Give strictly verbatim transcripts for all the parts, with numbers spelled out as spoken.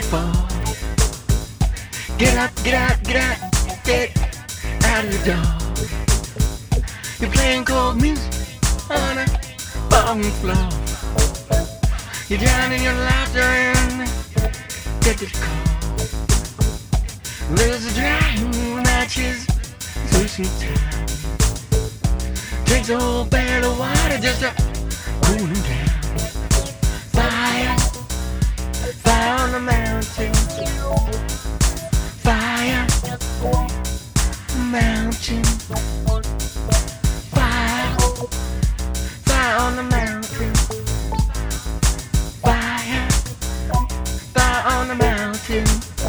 fall. Get up, get out, get out, get out of the door. You're playing cold music on a bottom floor. You're drowning your laughter and get this call. There's a dragon that is losing time. Drinks a whole barrel of water just to cool him down. Fire, fire on the mountain. Fire, mountain. Fire, fire on the mountain. Fire, fire on the mountain.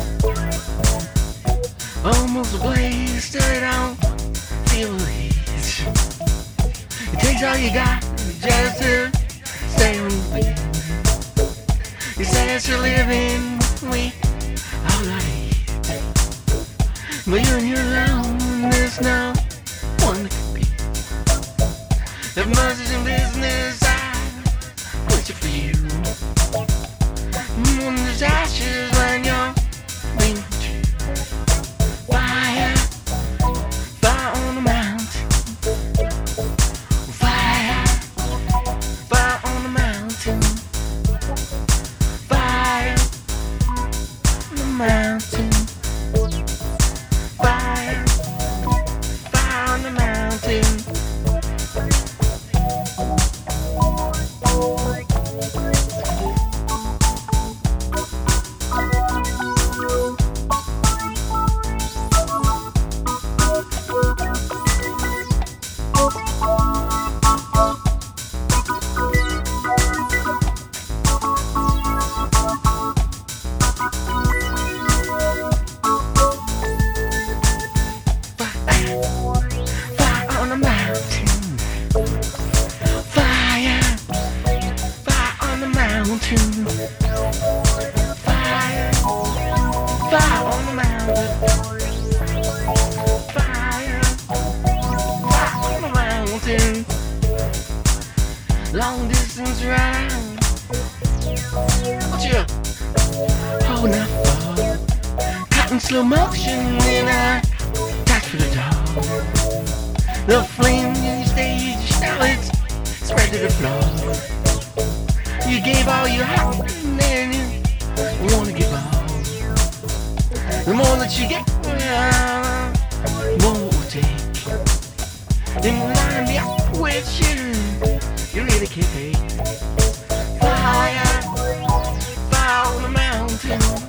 Almost ablaze, stir it on, feel the heat. It takes all you got just to stay on your feet. You say it's your living, we all gotta eat. But you and you're alone, there's no one to compete. If money's in business, I wish it for you. When there's ashes when you're being true. Fire, fire on the mountain. Fire, fire on the mountain. Fire on the mountain. Fire, fire on the mountain. Fire, fire on the mountain. Fire, fire on the mountain. Long distance ride. What you holding up for? Caught in slow motion in a taxi for the dog. The flame in your stage, now it's spread to the floor. You gave all you had, and then you wanna give all. The more that you get, the more it will take. Then line me up with you, you really can't take. Fire, fire on the mountain.